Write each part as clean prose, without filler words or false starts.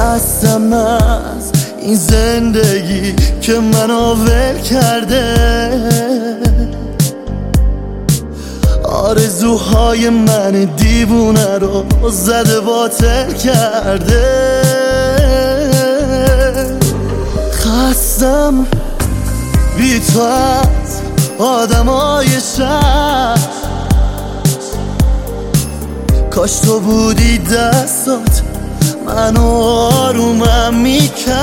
خستم از این زندگی که منو ول کرده، آرزوهای من دیوونه رو زده باطل کرده. خستم بی تو از آدمای شهر، کاش تو بودی دستات منو آرومم میکرد.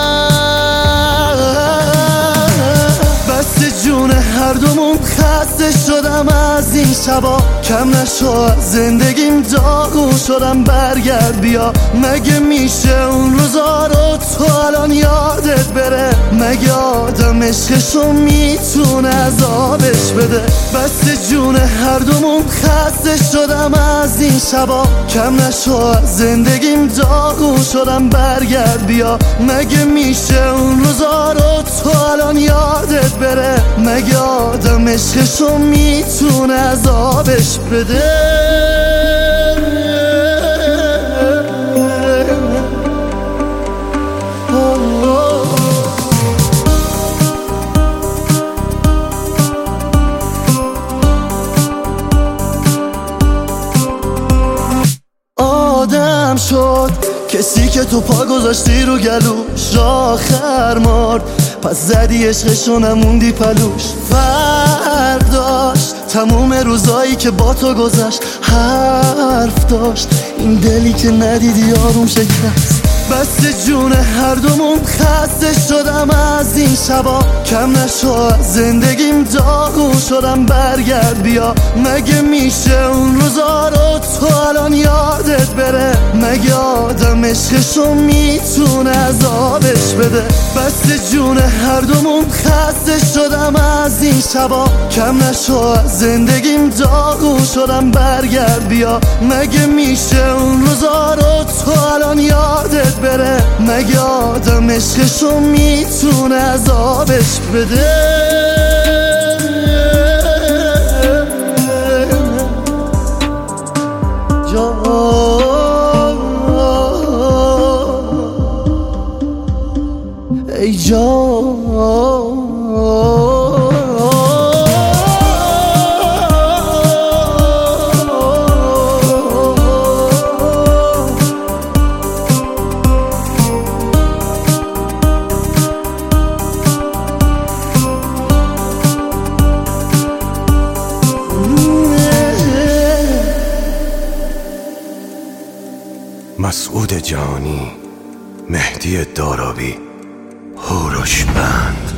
بس جون هر دومون خسته شدم از این شبا، کم نشو از زندگیم داغون شدم. برگرد بیا، مگه میشه اون روزا رو تو الان یادت بره؟ مگه آدم عشقشو میتونه عذابش بده؟ بس جون هر دومون خسته شدم از این شبا، کم نشو از زندگیم داغون شدم. برگرد بیا، مگه میشه اون روزا رو تو الان یادت بره؟ مگه آدم عشقشو میتونه عذابش بده؟ آدم شد کسی که تو پا گذاشتی رو گلوش، آخر مرد پس زدی عشقشو نموندی پلوش. فرداش تموم روزایی که با تو گذشت حرف داشت، این دلی که ندیدی آروم شکست. بس جون هر دومون خسته شدم از این شبا، کم نشو از زندگیم داغون شدم. برگرد بیا، مگه میشه اون روزا رو تو الان یادت بره؟ مگه آدم عشقشو میتونه عذابش بده؟ بس جون هر دومون خسته شدم از این شبا، کم نشو از زندگیم داغون شدم. برگرد بیا، مگه میشه اون روزا رو تو الان یادت بره؟ مگه آدم عشقشو میتونه عذابش بده؟ ای جان مسعود جانی، مهدی دارابی، هوروش بند.